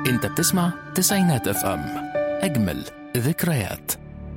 انت بتسمع تسعينات اف ام، اجمل ذكريات.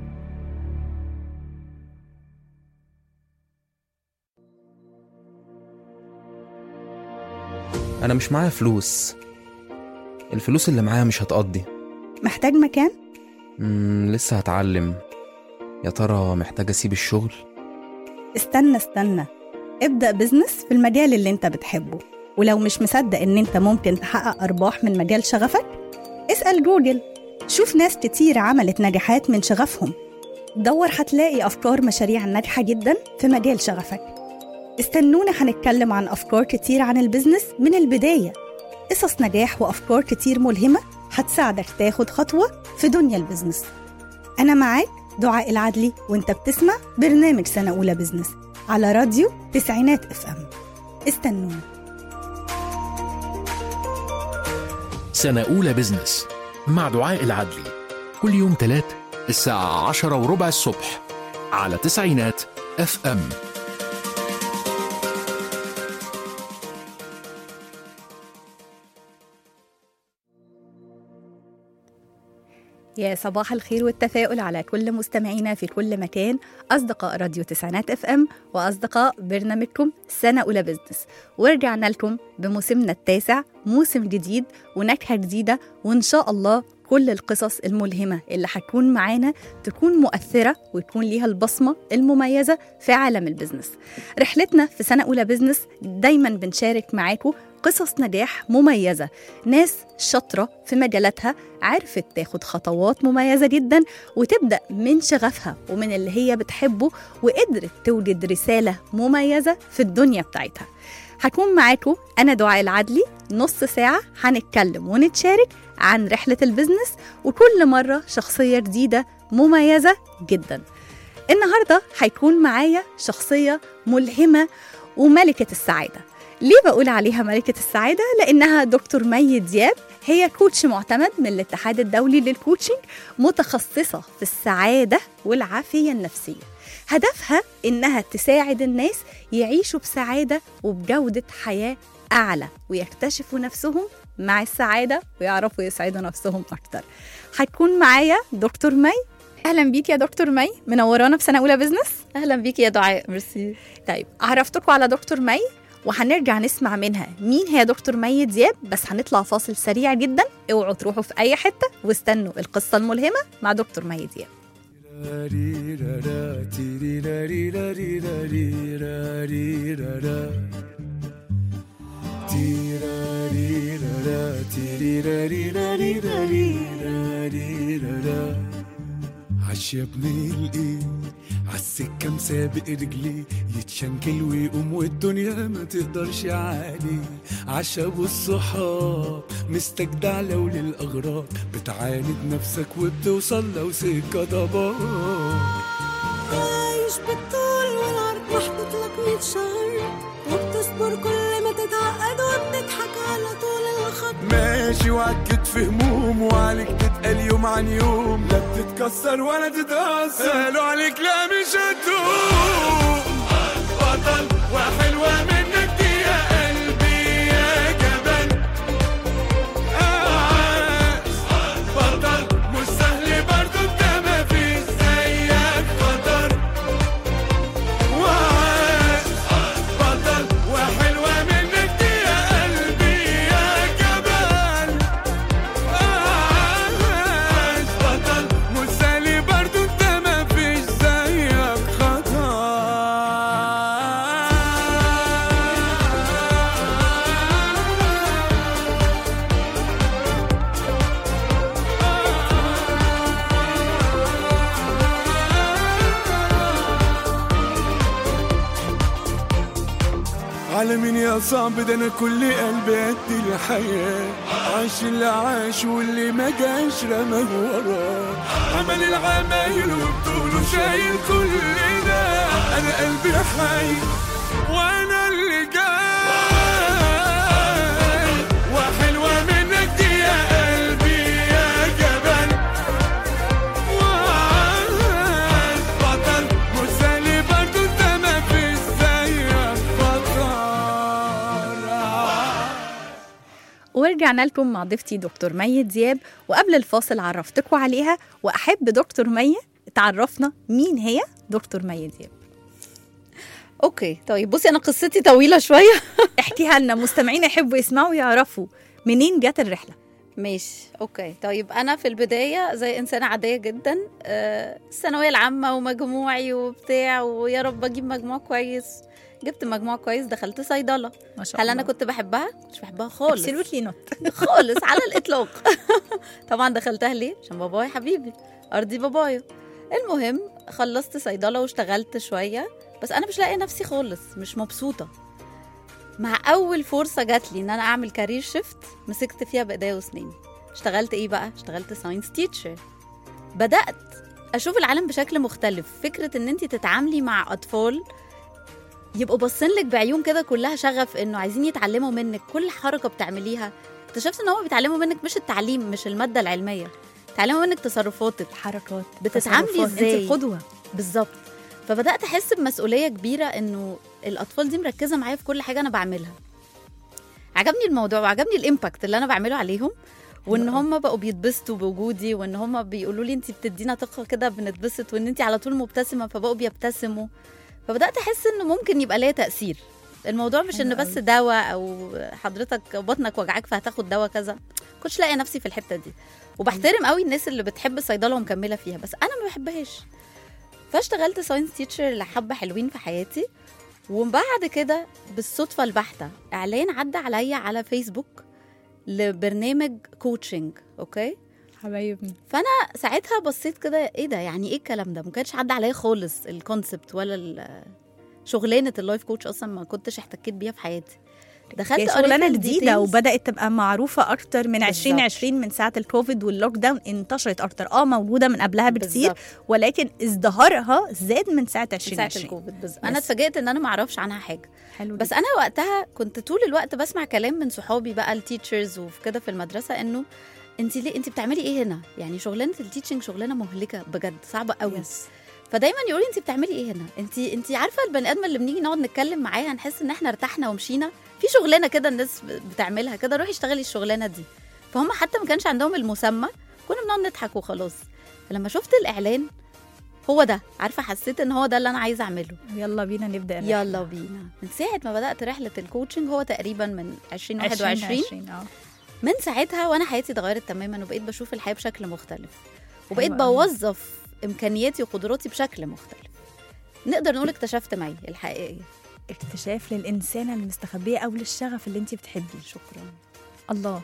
أنا مش معايا فلوس، الفلوس اللي معايا مش هتقضي. محتاج مكان؟ لسه هتعلم. يا ترى محتاج أسيب الشغل؟ استنى، ابدأ بزنس في المجال اللي انت بتحبه، ولو مش مصدق ان انت ممكن تحقق أرباح من مجال شغفك، اسأل جوجل، شوف ناس كتير عملت نجاحات من شغفهم. دور هتلاقي أفكار مشاريع ناجحة جدا في مجال شغفك. استنونا، هنتكلم عن أفكار كتير عن البزنس من البداية، قصص نجاح وأفكار كتير ملهمة هتساعدك تاخد خطوة في دنيا البزنس. أنا معاك دعاء العدلي، وانت بتسمع برنامج سنة أولى بزنس على راديو تسعينات اف ام. استنونا. سنة أولى بزنس مع دعاء العدلي، كل يوم 3 الساعة 10:15 الصبح على تسعينات اف ام. يا صباح الخير والتفاؤل على كل مستمعينا في كل مكان، أصدقاء راديو تسعينات اف ام وأصدقاء برنامجكم سنة أولى بزنس. ورجعنا لكم بموسمنا التاسع، موسم جديد ونكهة جديدة، وإن شاء الله كل القصص الملهمة اللي هتكون معانا تكون مؤثرة ويكون ليها البصمة المميزة في عالم البزنس. رحلتنا في سنة أولى بزنس دايما بنشارك معاكم قصص نجاح مميزة، ناس شاطرة في مجالاتها عرفت تاخد خطوات مميزة جدا وتبدأ من شغفها ومن اللي هي بتحبه، وقدرت توجد رسالة مميزة في الدنيا بتاعتها. هكون معاكم أنا دعاء العدلي نص ساعة، هنتكلم ونتشارك عن رحلة البزنس، وكل مرة شخصية جديدة مميزة جدا. النهاردة هيكون معايا شخصية ملهمة وملكة السعادة. ليه بقول عليها ملكة السعادة؟ لأنها دكتور مي دياب، هي كوتش معتمد من الاتحاد الدولي للكوتشنج، متخصصة في السعادة والعافية النفسية. هدفها إنها تساعد الناس يعيشوا بسعادة وبجودة حياة أعلى، ويكتشفوا نفسهم مع السعادة ويعرفوا يسعدوا نفسهم أكتر. هتكون معايا دكتور مي. أهلا بيك يا دكتور مي، منورانا في سنة أولى بزنس. أهلا بيك يا دعاء، ميرسي. طيب، عرفتكم على دكتور مي وهنرجع نسمع منها مين هي دكتور مي دياب، بس هنطلع فاصل سريع جدا. اوعوا تروحوا في أي حتة واستنوا القصة الملهمة مع دكتور مي دياب. عش يا ابني الايه عالسكة مسابق رجلي، يتشنكل ويقوم والدنيا ما تقدرش عليه. عش ابو الصحاب مستجدع لو للأغراض، بتعاند نفسك وبتوصل لو سكة ضباب. عايش بالطول والعرض محطوط لك 100 شهر، وبتصبر كل ما تتعقد وبتضحك على طول الخط. ماشي وعكت في هموم وعليك تتقل يوم عن يوم، لا بتتكسر ولا تتأثر، قالوا عليك لا مش هتدوم. بطل وحلوة منك دي يا قلبي يا جبل، بطل مش سهل برضو انت ما فيش زيك قدر. بطل وحلوة منك دي يا قلبي يا جبل، بطل مش سهل برضو انت ما فيش زيك خطر. على مين يا صعب ده انا كل قلبي قد الحياة، عاش اللي عاش واللي ما جاش رماه وراه، عمل العمايل وبطوله شايل كل ده. انا قلبي حي وانا اللي جاي، وحلوة منك دي يا قلبي يا جبل، بطل مسالي برضو انت ما فيش زيك بطل. ورجعنا لكم مع ضيفتي دكتور مي دياب، وقبل الفاصل عرفتكم عليها، وأحب دكتور مي تعرفنا مين هي دكتور مي دياب. اوكي طيب بصي انا قصتي طويله شويه. احكيها لنا، مستمعين يحبوا يسمعوا يعرفوا منين جت الرحلة. ماشي اوكي. طيب انا في البدايه زي انسانه عاديه جدا، الثانويه العامه ومجموعي وبتاع، ويا رب اجيب مجموع كويس. جبت مجموع كويس، دخلت صيدله. ما شاء هل الله. انا كنت بحبها؟ مش بحبها خالص absolutely not. خالص على الاطلاق. طبعا دخلتها ليه؟ عشان بابايا حبيبي، ارضي بابايا. المهم خلصت صيدله واشتغلت شويه، بس انا مش لاقيه نفسي خالص، مش مبسوطه. مع اول فرصه جات لي ان انا اعمل كارير شيفت، مسكت فيها بايديا واسناني. اشتغلت ايه بقى؟ اشتغلت ساينس تيتشر. بدات اشوف العالم بشكل مختلف. فكره ان انت تتعاملي مع اطفال يبقوا باصين لك بعيون كده كلها شغف، انه عايزين يتعلموا منك كل حركه بتعمليها. اكتشفت ان هم بيتعلموا منك مش التعليم، مش الماده العلميه، بيتعلموا منك تصرفاتك، حركات، بتتعاملي تصرفات. ازاي. انت قدوة. بالظبط. فبدات احس بمسؤوليه كبيره، انه الاطفال دي مركزه معايا في كل حاجه انا بعملها. عجبني الموضوع وعجبني الامباكت اللي انا بعمله عليهم، وان هم بقوا بيتبسطوا بوجودي، وان هم بيقولوا لي انت بتدينا طاقه كده بنتبسط، وان انت على طول مبتسمه، فبقوا بيبتسموا. فبدات احس انه ممكن يبقى ليا تاثير. الموضوع مش ان بس دواء او حضرتك بطنك وجعك فهتاخد دواء كذا. كنتش لاقي نفسي في الحته دي. وبحترم قوي الناس اللي بتحب الصيدله ومكمله فيها، بس انا ما بحبهاش. فاشتغلت ساينس تيتشر لحبه حلوين في حياتي. وبعد كده بالصدفه البحته اعلان عدى عليا على فيسبوك لبرنامج كوتشنج. اوكي حبايبنا. فانا ساعتها بصيت كده، ايه ده؟ يعني ايه الكلام ده؟ ما كانش عدى عليا خالص الكونسبت ولا شغلانه اللايف كوتش، اصلا ما كنتش احتكيت بيها في حياتي. دخلت شغلانه قريت جديده الديتيلز. وبدات تبقى معروفه اكتر من بالزبط. 2020 من ساعه الكوفيد واللوك داون انتشرت اكتر. موجوده من قبلها بكتير بالزبط. ولكن ازدهارها زاد من ساعه من ساعه 2020. الكوفيد بالظبط. انا اتفاجئت ان انا ما اعرفش عنها حاجه. حلو بس جدا. انا وقتها كنت طول الوقت بسمع كلام من صحابي بقى التيتشرز وفي كده في المدرسه، انه انت ليه انت بتعملي ايه هنا؟ يعني شغلانه التيتشنج شغلانه مهلكه بجد، صعبه قوي. فدايما يقولوا انت بتعملي ايه هنا؟ انت عارفه البني ادم اللي بنيجي نقعد نتكلم معاها نحس ان احنا ارتحنا ومشينا في شغلانه كده الناس بتعملها كده، روحي اشتغلي الشغلانه دي. فهم حتى ما كانش عندهم المسمى، كنا بنقعد نضحك وخلاص. فلما شفت الاعلان هو ده، عارفه، حسيت ان هو ده اللي انا عايزه اعمله. يلا بينا نبدا الرحلة. يلا بينا. من ساعه ما بدات رحله الكوتشنج، هو تقريبا من 2021 من ساعتها وانا حياتي اتغيرت تماما، وبقيت بشوف الحياه بشكل مختلف، وبقيت بوظف امكانياتي وقدراتي بشكل مختلف. نقدر نقول اكتشفت معي الحقيقيه. اكتشاف للانسانه المستخبيه او للشغف اللي انت بتحبيه. شكرا. الله.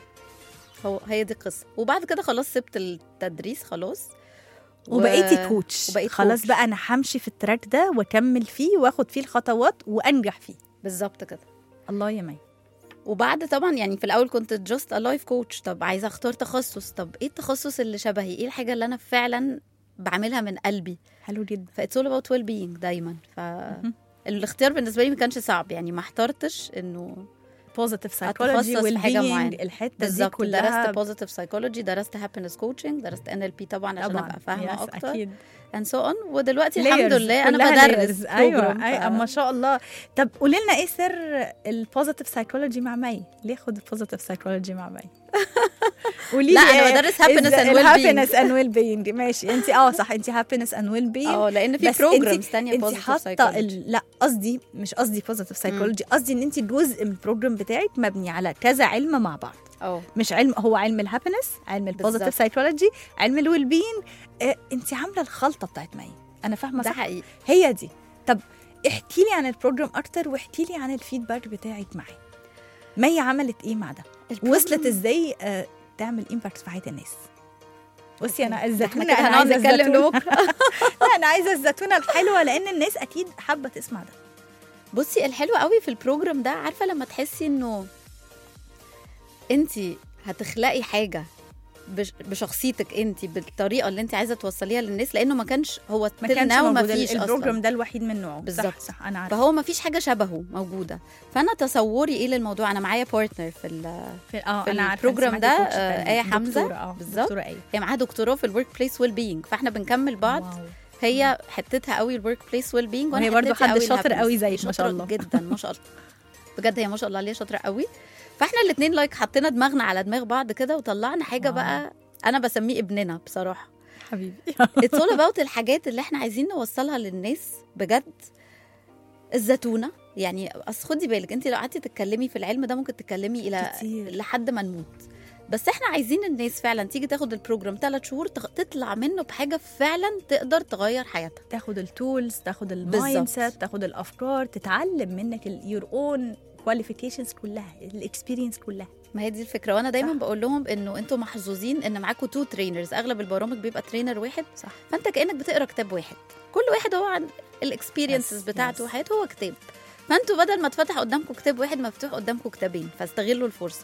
هي دي القصه. وبعد كده خلاص سبت التدريس خلاص وبقيتي كوتش. خلاص كوتش. بقى انا همشي في التراك ده واكمل فيه واخد فيه الخطوات وانجح فيه. بالظبط كده. الله يا مي. وبعد طبعا يعني في الاول كنت جاست لايف كوتش. طب عايزه اختار تخصص، طب ايه التخصص اللي شبهي، ايه الحاجه اللي انا فعلا بعملها من قلبي. حلو جدا. فايتس اول اباوت ويل بينج دايما. الاختيار بالنسبه لي ما كانش صعب، يعني ما احترتش انه بوزيتيف سايكولوجي والبينج الحته دي كلها. درست بوزيتيف سايكولوجي، درست هابينس كوتشنج، درست NLP طبعا عشان ابقى فاهمه اكتر أكيد. and so on. ودلوقتي الحمد لله انا بدرس. ايوه ما شاء الله. طب قولي لنا ايه سر البوزيتيف سايكولوجي مع مي؟ ليه خد البوزيتيف سايكولوجي مع مي؟ قولي لا انا بدرس هابينس اند ويل بينج. هابينس اند ويل بينج ماشي. انت صح، انت هابينس اند ويل بينج. لان في بروجرامز ثانيه بوزيتيف سايكولوجي. لا قصدي مش قصدي بوزيتيف سايكولوجي، قصدي ان انت جزء من البروجرام بتاعك مبني على كذا علم مع بعض. مش علم، هو علم الهابينس، علم البوزيتيف سايكولوجي، علم الويل بينج. انت عامله الخلطه بتاعت مي. انا فاهمه ده صح؟ حقيقي. هي دي. طب احكي لي عن البروجرام اكتر، واحكي لي عن الفيدباك بتاعك معي. مي عملت ايه مع ده؟ وصلت ازاي تعمل امباكت في حياه الناس؟ بصي انا الزتونه احنا هنقعد نتكلم لبكره. لا انا عايزه الزتونه الحلوه لان الناس اكيد حابه تسمع ده. بصي الحلو قوي في البروجرام ده، عارفه لما تحسي انه انت هتخلقي حاجه بشخصيتك انت، بالطريقه اللي انت عايزه توصليها للناس، لانه ما كانش هو ما كانش موجود البروجرام ده الوحيد من نوعه. بالظبط. صح انا عارفه. فهو ما فيش حاجه شبهه موجوده. فانا تصوري ايه للموضوع، انا معايا بارتنر في انا البروجرام ده ايه حمزه. بالظبط. هي معاها دكتوراه في الورك بليس ويل بينج، فاحنا بنكمل بعض. واو. هي حتتها قوي الورك بليس ويل بينج، وانا برضو حد شاطر قوي زي ما شاء الله جدا ما شاء الله. بجد هي ما شاء الله عليها شاطره قوي. فاحنا الاثنين لايك حطينا دماغنا على دماغ بعض كده وطلعنا حاجه بقى انا بسميه ابننا بصراحه. حبيبي اتس اول اباوت الحاجات اللي احنا عايزين نوصلها للناس بجد. الزتونه يعني، اصل خدي بالك انت لو قعدتي تتكلمي في العلم ده ممكن تتكلمي الى كتير. لحد ما نموت، بس احنا عايزين الناس فعلا تيجي تاخد البروجرام 3 شهور تطلع منه بحاجه فعلا تقدر تغير حياتها. تاخد التولز، تاخد المايند سيت، تاخد الافكار، تتعلم منك يور اون كواليفيكيشنز كلها، الاكسبيرينس كلها. ما هي دي الفكره، وانا دايما صح. بقول لهم انه انتوا محظوظين ان معاكم 2 ترينرز. اغلب البرامج بيبقى ترينر واحد، صح. فانت كانك بتقرا كتاب واحد، كل واحد هو عن الاكسبيرينسز بتاعته وحياته هو كتاب. فانتوا بدل ما تفتح قدامكم كتاب واحد مفتوح قدامكم كتابين، فاستغلوا الفرصه.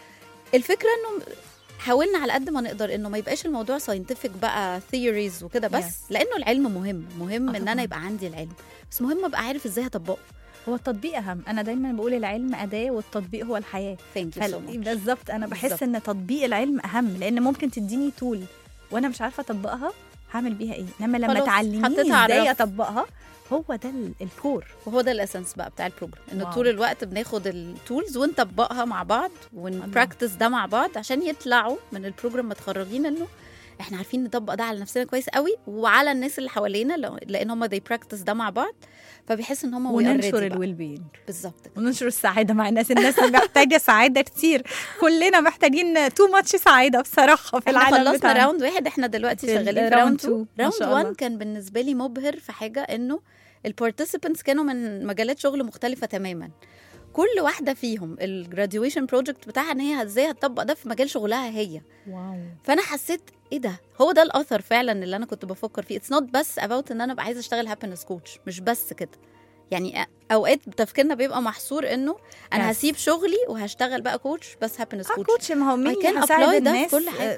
الفكره انه حاولنا على قد ما نقدر انه ما يبقاش الموضوع ساينتفك بقى ثيوريز وكده بس، لانه العلم مهم ان انا يبقى عندي العلم، بس مهم ابقى عارف ازاي هطبقه. هو التطبيق اهم. انا دايما بقول العلم اداه والتطبيق هو الحياه. بالظبط، انا بحس ان تطبيق العلم اهم، لان ممكن تديني تول وانا مش عارفه اطبقها هعمل بيها ايه، انما لما تعلميني ازاي اطبقها هو ده الكور، وهو ده الاسنس بقى بتاع البروجرام، انه طول الوقت بناخد التولز ونطبقها مع بعض ونبراكتس ده مع بعض عشان يطلعوا من البروجرام متخرجين انه احنا عارفين نطبق ده على نفسنا كويس قوي وعلى الناس اللي حوالينا، لان هم they practice ده مع بعض، فبيحس ان هم وننشر الويل بينج بالظبط، وننشر السعاده مع الناس محتاجه سعاده كتير، كلنا محتاجين تو ماتش سعاده بصراحه في العالم خلصنا بتاعنا. راوند 1، احنا دلوقتي شغالين في راوند 2. راوند 1 كان بالنسبه لي مبهر في حاجه انه البارتيسيبنتس كانوا من مجالات شغل مختلفه تماما. كل واحده فيهم الجراديويشن بروجكت بتاعها ان هي ازاي هتطبق ده في مجال شغلها هي. واو. فانا حسيت ايه ده، هو ده الاثر فعلا اللي انا كنت بفكر فيه. اتس نوت بس اباوت ان انا ابقى عايزه اشتغل هابينس كوتش، مش بس كده. يعني اوقات تفكيرنا بيبقى محصور انه انا هسيب شغلي وهشتغل بقى كوتش، بس هابينس كوتش. كوتش ما هو مين هساعد الناس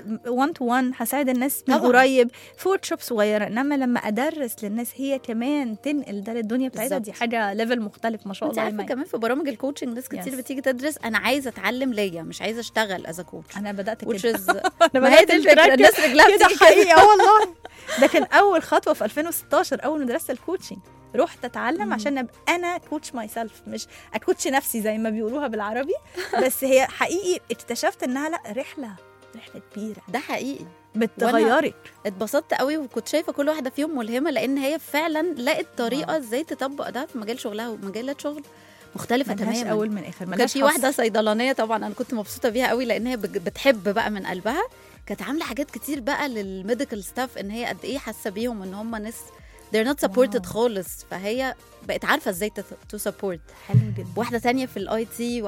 1 to 1، هساعد الناس من قريب في ورك شوب صغيره، انما لما ادرس للناس هي كمان تنقل ده للدنيا بتاعتها، دي حاجه ليفل مختلف ما شاء الله. عارفه كمان في برامج الكوتشنج ناس كتير بتيجي تدرس انا عايزه اتعلم ليا، مش عايزه اشتغل از كوتش. انا بدات كده ما هي دي الفكره، الناس رجلها كده حقيقه والله. ده كان اول خطوه في 2016 اول ما درست الكوتشنج، رحت اتعلم عشان ابقى انا كوتش ماي سيلف، مش اكوتش نفسي زي ما بيقولوها بالعربي، بس هي حقيقي اكتشفت انها لا رحله كبيره، ده حقيقي بتغيرك. اتبسطت قوي وكنت شايفه كل واحده فيهم ملهمه، لان هي فعلا لقت طريقه ازاي تطبق ده في مجال شغلها ومجالات شغل مختلفه تماما. اول من اخر كان في واحده صيدلانيه طبعا انا كنت مبسوطه بيها قوي، لان هي بتحب بقى من قلبها، كانت عامله حاجات كتير بقى للميديكال ستاف، ان هي قد ايه حاسه بيهم ان هم ناس they're not supported خالص، فهي بقت عارفه ازاي to support. حلو جدا. واحده تانية في الاي تي،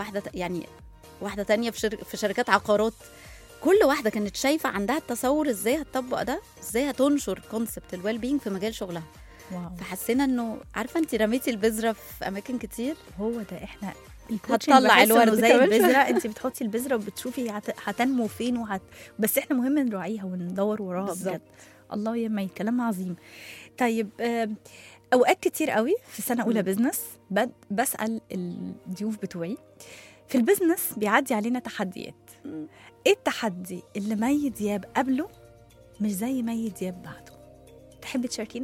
واحده تانية في شركات عقارات. كل واحده كانت شايفه عندها التصور ازاي هتطبق ده، ازاي هتنشر كونسبت الويل بينج في مجال شغلها. فحسينا انه عارفه انت رميتي البذره في اماكن كتير، هو ده احنا هتطلع الورد زي البذره. انت بتحطي البذره وبتشوفي هتنمو فين بس احنا مهم نراعيها وندور وراها بجد. الله يما كلام عظيم. طيب اوقات كتير قوي في سنه اولى بزنس بسال الضيوف بتوعي في البزنس بيعدي علينا تحديات، ايه التحدي اللي مي دياب قبله مش زي مي دياب بعده؟ تحبي تشاركينا؟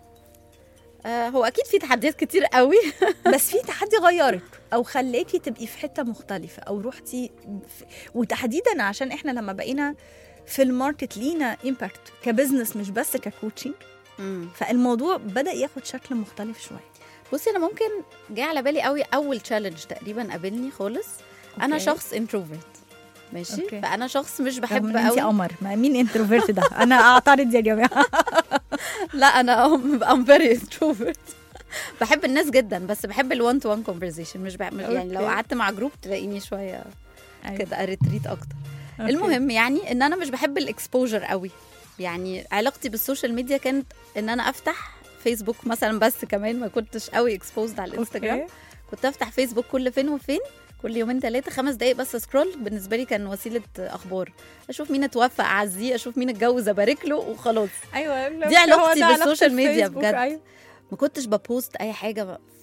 هو اكيد في تحديات كتير قوي بس في تحدي غيرك او خليكي تبقي في حته مختلفه او روحتي وتحديدا عشان احنا لما بقينا في الماركت لينا امباكت كبزنس مش بس ككوتشنج، فالموضوع بدأ ياخد شكل مختلف شويه. بصي انا ممكن جاي على بالي قوي اول تشالنج تقريبا قابلني خالص. انا شخص انتروفيرت ماشي. فانا شخص مش بحب قوي. انت قمر، مين انتروفيرت ده؟ انا اعترض يا جماعه. لا انا ام فيري انتروفيرت، بحب الناس جدا بس بحب الوان تو وان كونفرزيشن، مش يعني لو قعدت مع جروب تلاقيني شويه كده اريتريت اكتر. المهم يعني ان انا مش بحب الاكسبوجر قوي. يعني علاقتي بالسوشيال ميديا كانت ان انا افتح فيسبوك مثلا، بس كمان ما كنتش قوي اكسبوزد على الانستجرام. كنت افتح فيسبوك كل فين وفين، كل يومين 3 5 دقايق بس سكرول. بالنسبه لي كان وسيله اخبار، اشوف مين اتوفى اعزيه، اشوف مين اتجوز ابارك له وخلاص. ايوه دي علاقتي بالسوشيال ميديا بجد. ما كنتش ببوست اي حاجه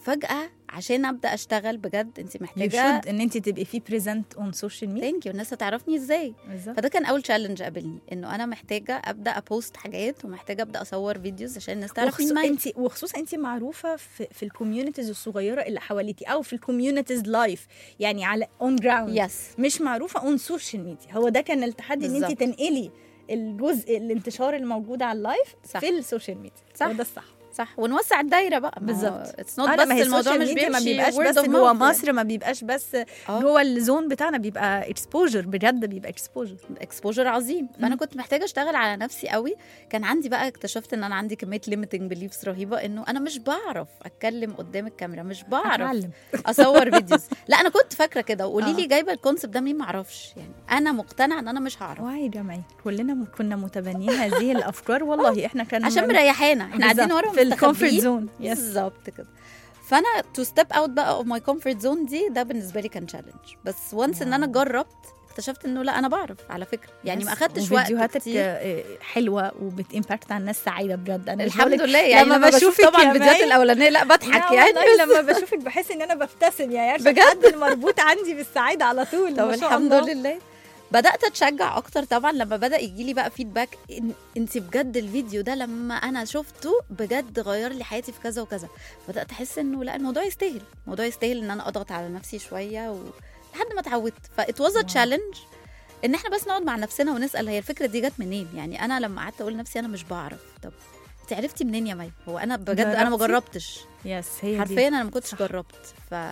فجاه عشان ابدا اشتغل بجد انت you محتاجه should ان انت تبقي في present on social media. ثانك يو الناس هتعرفني ازاي. بالظبط. فده كان اول تشالنج قابلني، انه انا محتاجه ابدا ابوست حاجات ومحتاجه ابدا اصور فيديوز عشان الناس تعرف مين مي. وخصوصا انت معروفه في الكوميونيتيز الصغيره اللي حواليكي او في الكوميونيتيز لايف، يعني على اون جراوند. يس مش معروفه اون سوشيال ميديا. هو ده كان التحدي، ان انت بالظبط. تنقلي الجزء الانتشار الموجود على اللايف صح. في السوشيال ميديا. صح. هو ده الصح. صح، ونوسع الدايره بقى. بالظبط. اتس نوت بس الموضوع مش بيمشي ما بيبقاش word بس of جوه mouth. مصر، ما بيبقاش بس جوه الزون بتاعنا، بيبقى اكسبوجر بجد، بيبقى اكسبوجر عظيم. فانا كنت محتاجه اشتغل على نفسي قوي. كان عندي بقى، اكتشفت ان انا عندي كميه ليميتنج بليفز رهيبه، انه انا مش بعرف اتكلم قدام الكاميرا، مش بعرف هتعلم. اصور فيديوز. لا انا كنت فاكره كده، وقولي لي جايبه الكونسبت ده مين؟ ما اعرفش. يعني انا مقتنعه ان انا مش هعرف. وعي جماعي كلنا كنا متبنيين هذه الافكار. والله احنا كان عشان مريحانا، احنا قاعدين ورا في الكومفورت مستخبيين. زون. بالظبط كده. فانا تو ستيب اوت بقى اوف ماي كومفورت زون دي، ده بالنسبه لي كان تشالنج. بس وانس ان انا جربت اكتشفت انه لا انا بعرف على فكره. يعني ما اخدتش وقت فيديوهاتك كتير. حلوه وبتمباكت على الناس سعيده بجد. انا الحمد لله. يعني لما بشوف طبعا الفيديوهات الاولانيه لا بضحك يعني، لما بشوفك بحس ان انا ببتسم يعني بجد المربوط عندي بالسعاده على طول. طب الحمد لله. بدات اتشجع اكتر طبعا لما بدا يجي لي بقى فيدباك، انت بجد الفيديو ده لما انا شفته بجد غير لي حياتي في كذا وكذا. بدات احس انه لا الموضوع يستاهل، الموضوع يستاهل ان انا اضغط على نفسي شويه لحد ما اتعودت. فات واز ا تشالنج ان احنا بس نقعد مع نفسنا ونسال هي الفكره دي جت منين. يعني انا لما قعدت اقول لنفسي انا مش بعرف، طب انت عرفتي منين يا مي؟ هو انا بجد انا ما جربتش. يس هي حرفيا انا ما كنتش جربت.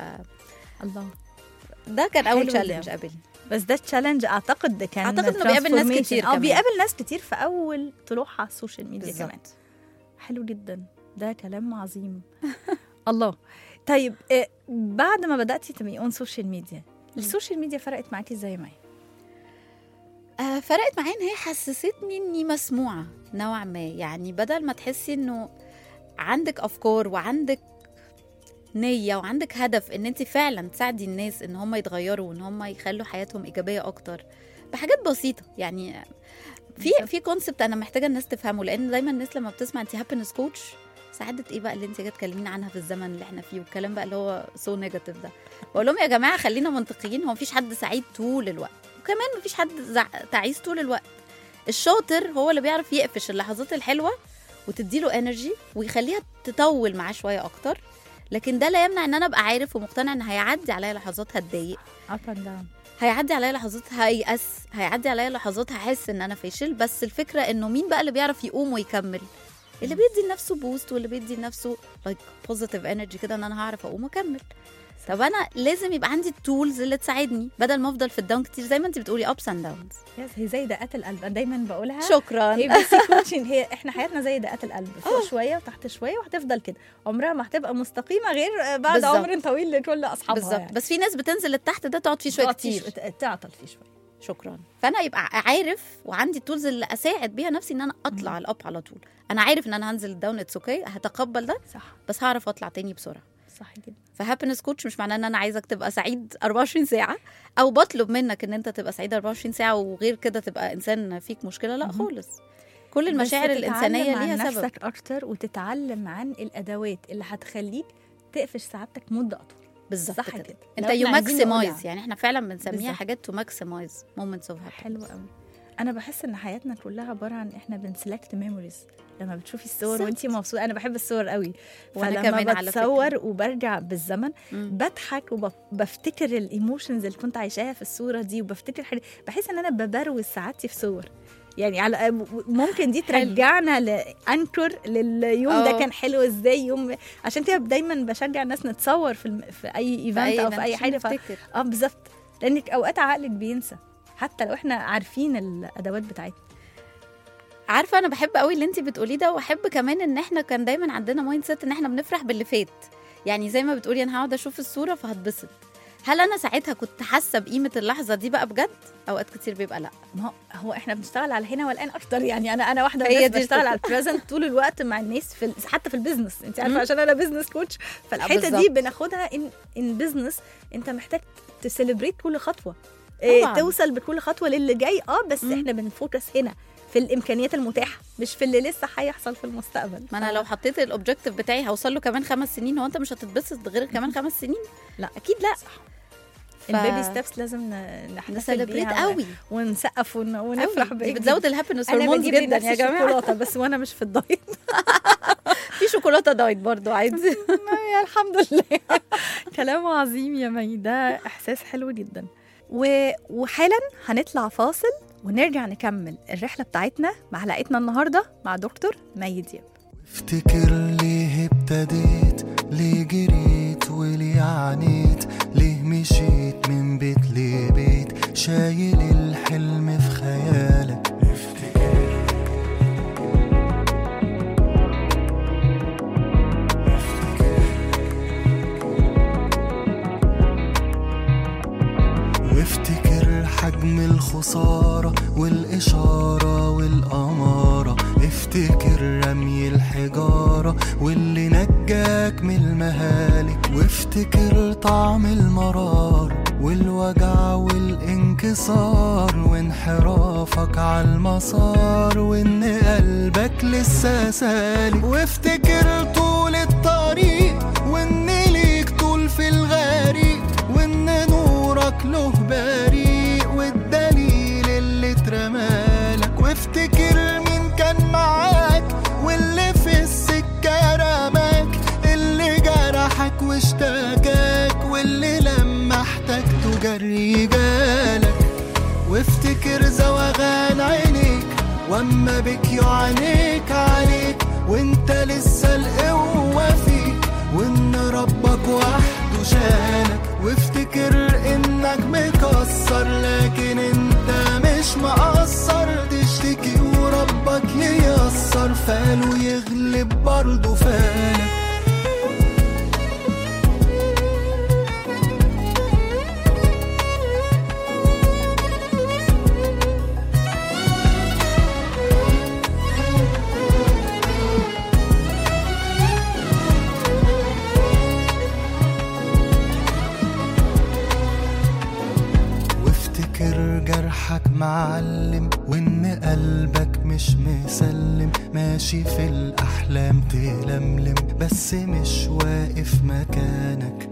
الله، ده كان اول تشالنج قابلني. بس ده تشالنج اعتقد كان انه بيقابل ناس كتير كمان. بيقابل ناس كتير في اول طلوعها على السوشيال ميديا بالزبط. كمان. حلو جدا، ده كلام عظيم. الله. طيب بعد ما بدأتي تبقي اون سوشيال ميديا، السوشيال ميديا فرقت معاكي ازاي معايا؟ فرقت معايا ان هي حسستني اني مسموعه نوعا ما. يعني بدل ما تحسي انه عندك افكار وعندك نيه وعندك هدف ان انت فعلا تساعدي الناس ان هم يتغيروا وان هم يخلوا حياتهم ايجابيه اكتر بحاجات بسيطه. يعني في كونسبت انا محتاجه الناس تفهمه، لان دايما الناس لما بتسمع انت هابينس كوتش، سعاده ايه بقى اللي انت جايه تكلمينا عنها في الزمن اللي احنا فيه، والكلام بقى اللي هو سو نيجاتيف ده. بقول لهم يا جماعه خلينا منطقيين، هو مفيش حد سعيد طول الوقت، وكمان مفيش حد تعيس طول الوقت. الشاطر هو اللي بيعرف يقفش اللحظات الحلوه وتديله انرجي ويخليها تطول معاه شويه اكتر. لكن ده لا يمنع ان انا ابقى عارف ومقتنع ان هيعدي عليا لحظات هتضايق، هيعدي عليا لحظات هيأس، هيعدي عليا لحظات هحس ان انا فاشل. بس الفكره انه مين بقى اللي بيعرف يقوم ويكمل؟ اللي بيدي لنفسه بوست، واللي بيدي لنفسه لايك بوزيتيف انرجي كده ان انا هعرف اقوم واكمل. طب انا لازم يبقى عندي التولز اللي تساعدني بدل ما افضل في الداون كتير زي ما انت بتقولي ابس اند داونز. هي زي دقات القلب، انا دايما بقولها. شكرا. هي بس كوتشنج، هي احنا حياتنا زي دقات القلب، فوق شويه وتحت شويه، وهتفضل كده عمرها ما هتبقى مستقيمه غير بعد بالزبط. عمر طويل لكل اصحابها بالظبط يعني. بس في ناس بتنزل لتحت ده تقعد فيه شويه كتير، تعطل فيه شويه. شكرا. فانا يبقى عارف وعندي التولز اللي اساعد بيها نفسي ان انا اطلع الاب على طول. انا عارف ان انا هنزل الداون، اتس اوكي، هتقبل ده صح، بس هعرف اطلع تاني بسرعه. صح جدا. فهابينس كوتش مش معناه ان انا عايزك تبقى سعيد 24 ساعه او بطلب منك ان انت تبقى سعيد 24 ساعه وغير كده تبقى انسان فيك مشكله. لا خالص، كل المشاعر الانسانيه ليها سبب. نفسك اكتر وتتعلم عن الادوات اللي هتخليك تقفش سعادتك مده اطول. بالظبط صح كده. كده. انت يو ماكسمايز، يعني احنا فعلا بنسميها حاجات تو ماكسمايز مومنتس اوف هابينس. حلو قوي. انا بحس ان حياتنا كلها عباره عن احنا بنسلكت ميموريز. لما بتشوفي الصور وانتي مبسوطه، انا بحب الصور قوي، فلما بتصور وبرجع بالزمن بضحك وبفتكر الايموشنز اللي كنت عايشاها في الصوره دي، وبفتكر بحس ان انا ببروز سعادتي في صور. يعني على ممكن دي ترجعنا لانكر لليوم ده كان حلو ازاي يوم. عشان كده دايما بشجع الناس نتصور في اي ايفنت او في اي حاجه. بالظبط، لانك اوقات عقلك بينسى حتى لو احنا عارفين الادوات بتاعتنا. عارفه انا بحب قوي اللي انت بتقوليه ده، واحب كمان ان احنا كان دايما عندنا مايند سيت ان احنا بنفرح باللي فات. يعني زي ما بتقولي انا هقعد اشوف الصوره فهتبسط. هل انا ساعتها كنت حاسه بقيمه اللحظه دي بقى بجد؟ اوقات كتير بيبقى لا. ما هو احنا بنشتغل على هنا والان اكتر. يعني انا واحده من الناس بشتغل على البريزنت طول الوقت مع الناس حتى في البيزنس. انت عارفه عشان انا بيزنس كوتش، فالحته دي بناخدها ان بيزنس. انت محتاج تسيلبريت كل خطوه، توصل بكل خطوه للي جاي. بس احنا بنفوكس هنا في الامكانيات المتاحه، مش في اللي لسه هيحصل في المستقبل. ما انا لو حطيت الاوبجكتيف بتاعي هوصل له كمان 5 سنين، هو انت مش هتتبسط غير كمان 5 سنين؟ لا اكيد لا. البيبي ستابس لازم نحتفل نسلبريت بيها قوي ونسقف ونفرح دي بيها. بتزود الهابينس انا هرمونز بجيب جدا لنفسي يا جماعه. شوكولاته بس وانا مش في الدايت. في شوكولاته دايت برضو عادي. يا الحمد لله. كلام عظيم يا مي، ده احساس حلو جدا. وحالا هنطلع فاصل ونرجع نكمل الرحله بتاعتنا مع حلقتنا النهارده مع دكتور مي دياب. افتكر ليه ابتديت، ليه جريت وليه عانيت، ليه مشيت من بيت لبيت، شايل الحلم في خيالك. وافتكر حجم الخسارة والإشارة والأمارة، افتكر رمي الحجارة واللي نجاك من المهالك، وافتكر طعم المرار والوجع والانكسار وانحرافك عالمسار وان قلبك لسه سالك، وافتكر طول الطريق وان ليك طول في الغريق وان نورك له بريق والدليل اللي اترمالك، وافتكر مين كان معاك واللي في السكة رماك، اللي جرحك واشتكاك واللي لما احتجته جري جالك، وافتكر زوغان عينيك واما بك يعانيك عليك وانت لسه القوة فيك وان ربك وحده شالك، وافتكر انك مكسر لكن انت مش مقصر، تشتكي وربك ييسر فاله يغلب برضه فالك. جرحك معلم وان قلبك مش مسلم، ماشي في الاحلام تلملم بس مش واقف مكانك.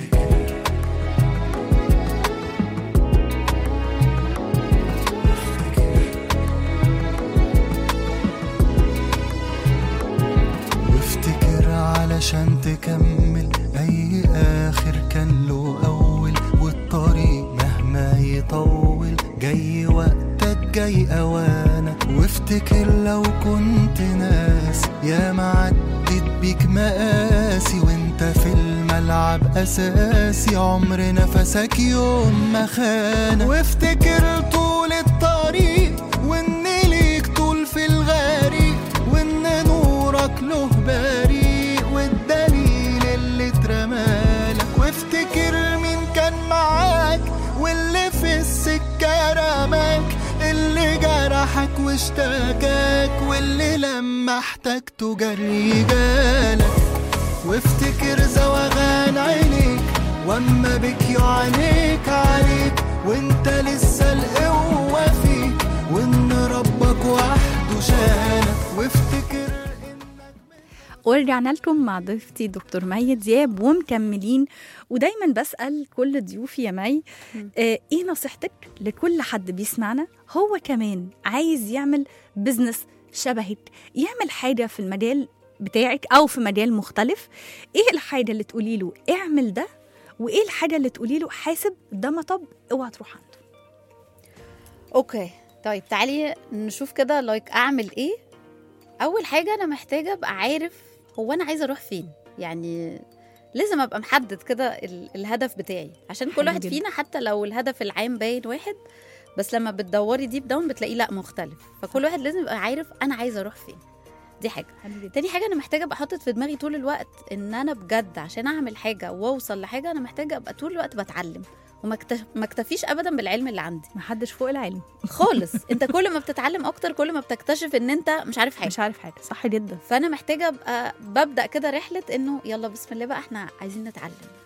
وافتكر علشان تكمل اي اخر كان له اول، والطريق مهما يطول جاي وقتك جاي اوانك، وافتكر لو كنت ناس يا ما عدت بيك مقاسي وانت في الملعب اساسي عمر نفسك يوم ما خانك، وافتكر طول الطريق وان ليك طول في الغريق وان نورك له بريق والدليل اللي اترمالك، وافتكر مين كان معاك واللي في السكة رماك، اللي جرحك واشتكاك واللي لما احتجته جري جالك، وافتكر زوغان عينيك واما بك يعانيك عليك وانت لسه القوة فيك وان ربك وحده شالك، وافتكر ورجعنا لكم مع ضيفتي دكتور مي دياب ومكملين. ودايما بسأل كل ضيوفي يا مي ايه نصيحتك لكل حد بيسمعنا هو كمان عايز يعمل بزنس شبهك، يعمل حاجة في المجال بتاعك أو في مجال مختلف، ايه الحاجة اللي تقولي له اعمل ده وايه الحاجة اللي تقولي له حاسب ده مطب اوعى تروح عنده؟ اوكي طيب تعالي نشوف كده اعمل ايه. اول حاجة انا محتاجة ابقى عارف هو انا عايزة اروح فين، يعني لازم ابقى محدد كده الهدف بتاعي، عشان كل واحد فينا حتى لو الهدف العام باين واحد بس لما بتدوري ديب داون بتلاقيه لا مختلف، فكل واحد لازم يبقى عارف انا عايزة اروح فين. دي حاجة. تاني حاجة انا محتاجة ابقى حاطط في دماغي طول الوقت ان انا بجد عشان اعمل حاجة واوصل لحاجة انا محتاجة ابقى طول الوقت بتعلم وما اكتفيش ابدا بالعلم اللي عندي. محدش فوق العلم خالص. انت كل ما بتتعلم اكتر كل ما بتكتشف ان انت مش عارف حاجه. صح جدا. فانا محتاجه ابقى ببدا كده رحله انه يلا بسم الله بقى احنا عايزين نتعلم.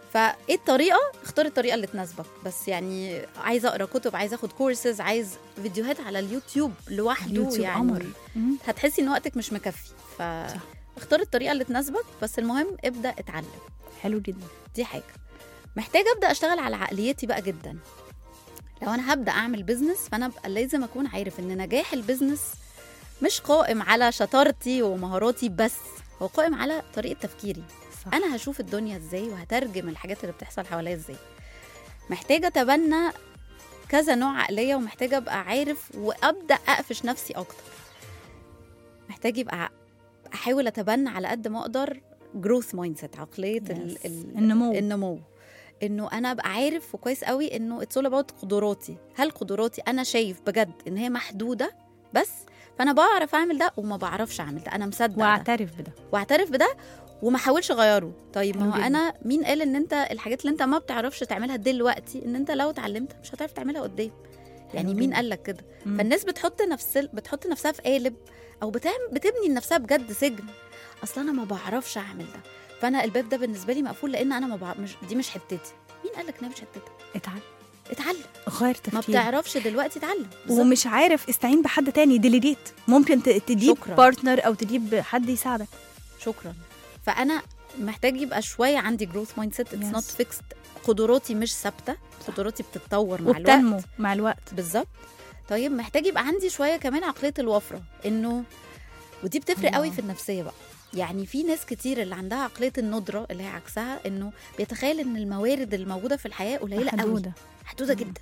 فايه الطريقه؟ اختار الطريقه اللي تناسبك. بس يعني عايزه اقرا كتب، عايزه اخد كورسز، عايز فيديوهات على اليوتيوب لوحده، اليوتيوب يعني قمر. هتحسي ان وقتك مش مكفي. فاختار الطريقه اللي تناسبك، بس المهم ابدا اتعلم. حلو جدا. دي حاجه. محتاجه ابدا اشتغل على عقليتي بقى جدا. لو انا هبدا اعمل بيزنس، فانا لازم اكون عارف ان نجاح البيزنس مش قائم على شطارتي ومهاراتي بس، هو قائم على طريقه تفكيري. صح. انا هشوف الدنيا ازاي وهترجم الحاجات اللي بتحصل حواليا ازاي. محتاجه اتبنى كذا نوع عقليه، ومحتاجه ابقى عارف وابدا اقفش نفسي اكتر. محتاج يبقى احاول اتبنى على قد ما اقدر جروث مايند سيت، عقليه النمو. انه انا ابقى عارف وكويس قوي انه اتس اول اباوت قدراتي. هل قدراتي انا شايف بجد ان هي محدوده بس، فانا بعرف اعمل ده وما بعرفش اعمل ده، انا مصدق واعترف بده وما احاولش اغيره. طيب ما هو انا مين قال ان انت الحاجات اللي انت ما بتعرفش تعملها دلوقتي ان انت لو اتعلمت مش هتعرف تعملها قدام؟ يعني مين قال لك كده؟ فالناس بتحط نفسها في قالب، او بتبني لنفسها بجد سجن. اصلا انا ما بعرفش اعمل ده، فانا الباب ده بالنسبه لي مقفول لان انا دي مش حتتي. مين قال لك انها مش حتتك؟ اتعلم، غير تفكير. ما بتعرفش دلوقتي اتعلم، ومش عارف استعين بحد تاني، ديليجيت. ممكن تجيب بارتنر او تجيب حد يساعدك. شكرا. فانا محتاج يبقى شويه عندي جروث مايند سيت، اتس نوت فيكسد. قدراتي مش ثابته، قدراتي بتتطور مع الوقت، مع الوقت بالظبط. طيب محتاج يبقى عندي شويه كمان عقليه الوفره، انه ودي بتفرق قوي في النفسيه بقى. يعني في ناس كتير اللي عندها عقليه الندره اللي هي عكسها، انه بيتخيل ان الموارد الموجوده في الحياه قليله قوي، محدوده جدا.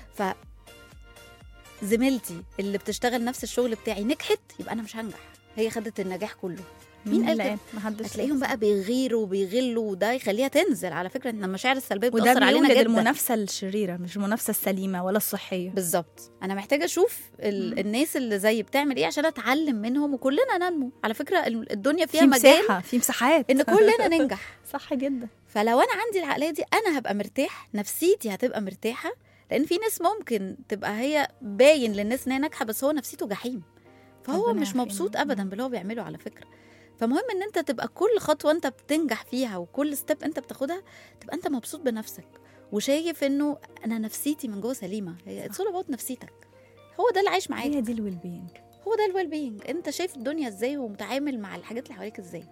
فزميلتي اللي بتشتغل نفس الشغل بتاعي نجحت، يبقى انا مش هنجح، هي خدت النجاح كله. مين قال كده؟ هتلاقيهم بقى بيغيروا وبيغلوا، وده يخليها تنزل. على فكره ان المشاعر السلبيه بتاثر علينا جدا، وده المنافسه الشريره، مش المنافسه السليمه ولا الصحيه. بالظبط. انا محتاجه اشوف الناس اللي زي بتعمل ايه عشان اتعلم منهم، وكلنا ننمو. على فكره الدنيا فيها مجال، في مساحات ان كلنا ننجح. صح جدا. فلو انا عندي العقليه دي، انا هبقى مرتاح، نفسيتي هتبقى مرتاحه. لان في ناس ممكن تبقى هي باين للناس ان هي ناجحه، بس هو نفسيته جحيم، فهو مش مبسوط ابدا باللي هو بيعمله على فكره. فمهم ان انت تبقى كل خطوه انت بتنجح فيها وكل ستيب انت بتاخدها تبقى انت مبسوط بنفسك، وشايف انه انا نفسيتي من جوه سليمه. هي اتس اول اباوت نفسيتك، هو ده اللي عايش معاك، هي دي الويل بينج، هو ده الويل بينج. انت شايف الدنيا ازاي ومتعامل مع الحاجات اللي حواليك ازاي.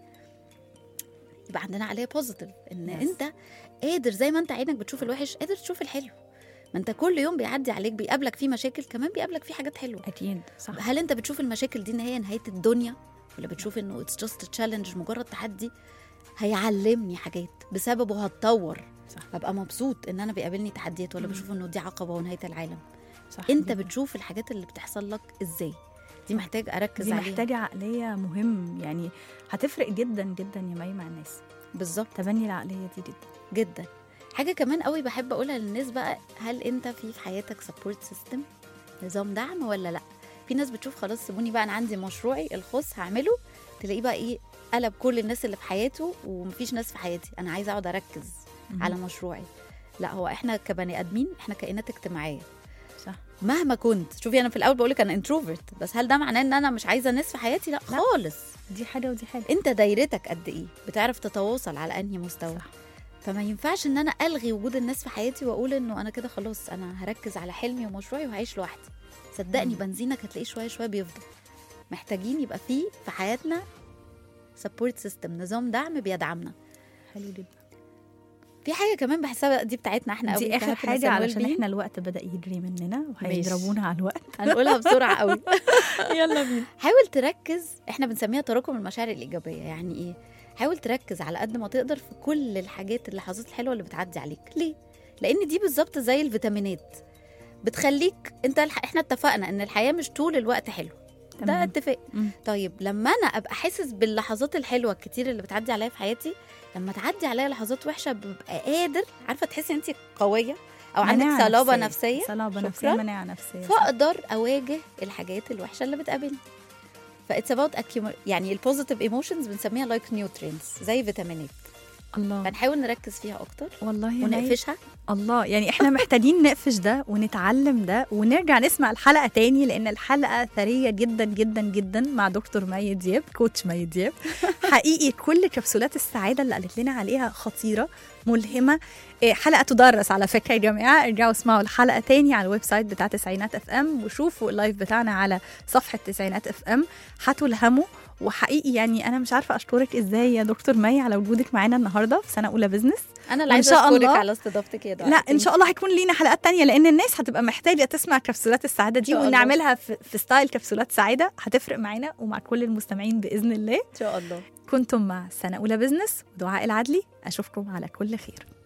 يبقى عندنا عليها بوزيتيف، ان انت قادر زي ما انت عينك بتشوف الوحش قادر تشوف الحلو. ما انت كل يوم بيعدي عليك بيقابلك فيه مشاكل، كمان بيقابلك فيه حاجات حلوه. اكيد صح. هل انت بتشوف المشاكل دي ان هي نهايه الدنيا، ولا بتشوف انه اتس جاست تشالنج، مجرد تحدي هيعلمني حاجات بسببه هتطور؟ صح. هبقى مبسوط ان انا بيقابلني تحديات، ولا بشوف انه دي عقبه ونهايه العالم؟ صح. انت جدا. بتشوف الحاجات اللي بتحصل لك ازاي؟ دي محتاج اركز دي عليها، دي محتاجه عقليه مهم، يعني هتفرق جدا جدا يا مي مع الناس. بالظبط. تبني العقليه دي جدا جدا. حاجه كمان قوي بحب اقولها للناس بقى، هل انت في حياتك سبورت سيستم، نظام دعم ولا لا؟ في ناس بتشوف خلاص سيبوني بقى، انا عندي مشروعي الخاص هعمله، تلاقيه بقى ايه، قلب كل الناس اللي في حياته ومفيش ناس في حياتي، انا عايزه اقعد اركز على مشروعي. لا، هو احنا كبني ادمين احنا كائنات اجتماعيه. صح. مهما كنت، شوفي انا في الاول بقولك انا انتروفيرت، بس هل ده معناه ان انا مش عايزه ناس في حياتي؟ لا خالص. دي حاجه ودي حاجه. انت دايرتك قد ايه، بتعرف تتواصل على انهي مستوى. صح. فما ينفعش ان انا الغي وجود الناس في حياتي واقول انه انا كده خلاص انا هركز على حلمي ومشروعي وهعيش لوحدي. صدقني بنزينك هتلاقيه شويه شويه بيفضل. محتاجين يبقى في حياتنا سبورت سيستم، نظام دعم بيدعمنا. حلو جدا. في حاجه كمان بحسها دي بتاعتنا احنا قوي، دي اخر حاجه علشان احنا الوقت بدا يجري مننا وهيضربونا على الوقت. هنقولها بسرعه قوي. يلا بينا. حاول تركز، احنا بنسميها تراكم المشاعر الايجابيه. يعني ايه؟ حاول تركز على قد ما تقدر في كل الحاجات، اللحظات الحلوه اللي بتعدي عليك. ليه؟ لان دي بالظبط زي الفيتامينات، بتخليك انت احنا اتفقنا ان الحياه مش طول الوقت حلو، ده اتفاق. طيب لما انا ابقى حاسس باللحظات الحلوه الكتير اللي بتعدي عليا في حياتي، لما تعدي عليا لحظات وحشه ببقى قادر، عارفه تحسي انت قويه او عندك صلابه نفسيه، مناعه نفسيه، فاقدر اواجه الحاجات الوحشه اللي بتقابلني. فاتس اباوت يعني البوزيتيف ايموشنز بنسميها لايك نيوترينز، زي فيتامينات. الله. فنحاول نركز فيها اكتر والله ونقفشها. الله، يعني احنا محتاجين نقفش ده ونتعلم ده ونرجع نسمع الحلقه تاني، لان الحلقه ثريه جدا جدا جدا مع دكتور مي دياب، كوتش مي دياب. حقيقي كل كبسولات السعاده اللي قالت لنا عليها خطيره، ملهمة، حلقة تدرس على فكرة يا جماعة. ارجعوا اسمعوا الحلقة تاني على الويب سايت بتاع تسعينات اف ام، وشوفوا اللايف بتاعنا على صفحة تسعينات اف ام، هتلهموا. وحقيقي يعني أنا مش عارفة أشكرك إزاي يا دكتور مي على وجودك معانا النهاردة في سنة أولى بزنس. انا اللي وإن عايزه شاء اشكرك الله- على استضافتك يا دعاء. لا إن شاء الله هيكون لينا حلقات تانية، لأن الناس هتبقى محتاجة تسمع كبسولات السعادة دي، إن شاء الله. ونعملها في ستايل كبسولات سعادة، هتفرق معانا ومع كل المستمعين بإذن الله. ان شاء الله. كنتم مع سنة أولى بزنس ودعاء العدلي، أشوفكم على كل خير.